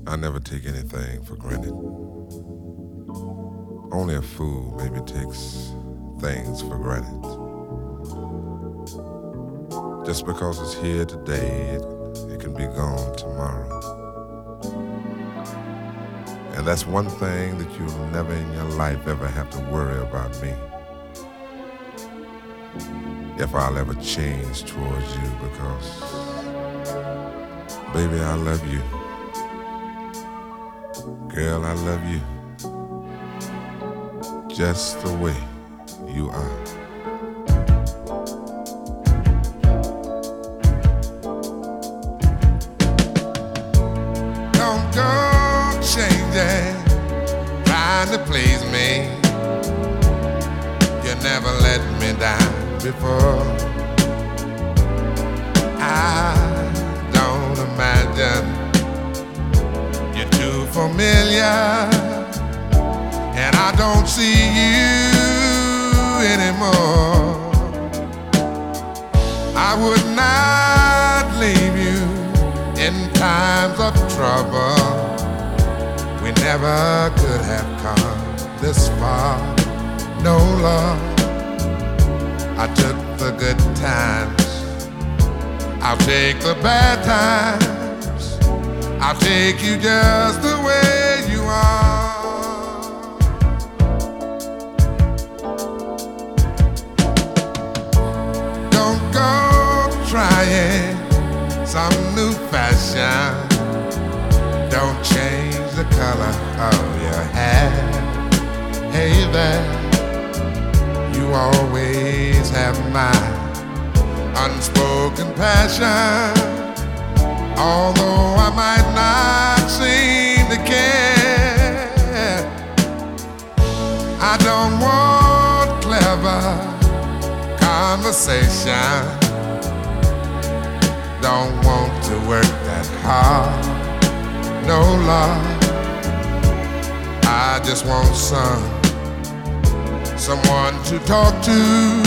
I never take anything for granted. Only a fool maybe takes things for granted. Just because it's here today, it can be gone tomorrow. And that's one thing that you'll never in your life ever have to worry about me. If I'll ever change towards you, because baby, I love you. Girl, I love you just the way you are. Don't go changing, trying to please me. You never let me down before. I don't imagine you're too familiar, and I don't see you anymore. I would not leave you in times of trouble. We never could have come this far. No love. I took the good times, I'll take the bad times. I'll take you just the way you are. Don't go trying some new fashion. Don't change the color of your hair. Hey there, you always have my unspoken passion. Although I might not seem to care, I don't want clever conversation. Don't want to work that hard. No love. I just want someone to talk to.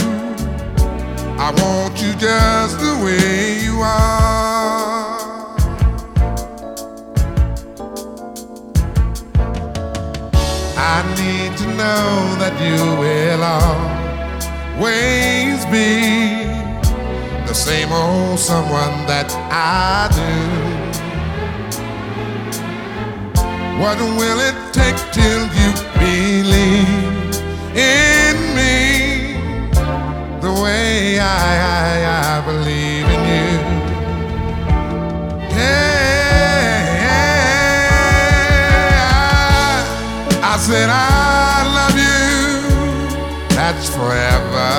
I want you just the way you are. I need to know that you will always be the same old someone that I do. What will it take till you believe in me the way I believe in you? Yeah, I said I love you, that's forever.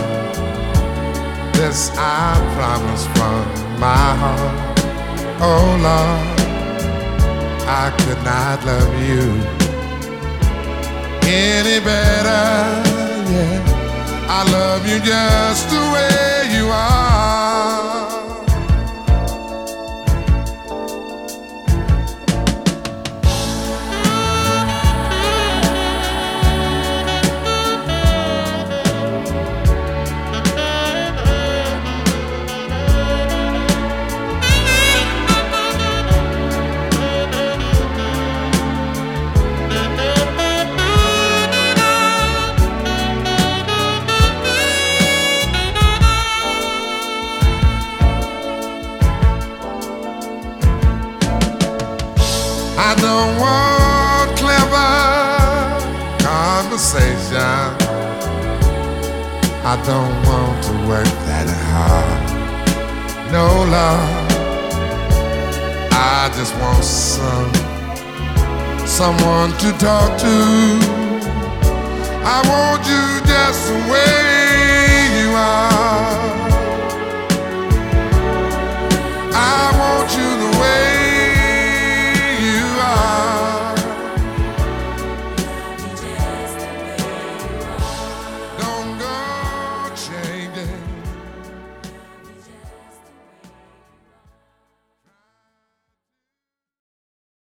This I promise from my heart. Oh Lord, I could not love you any better, yeah. I love you just the way you are. I don't want clever conversation. I don't want to work that hard. No love. I just want someone to talk to. I want you just the way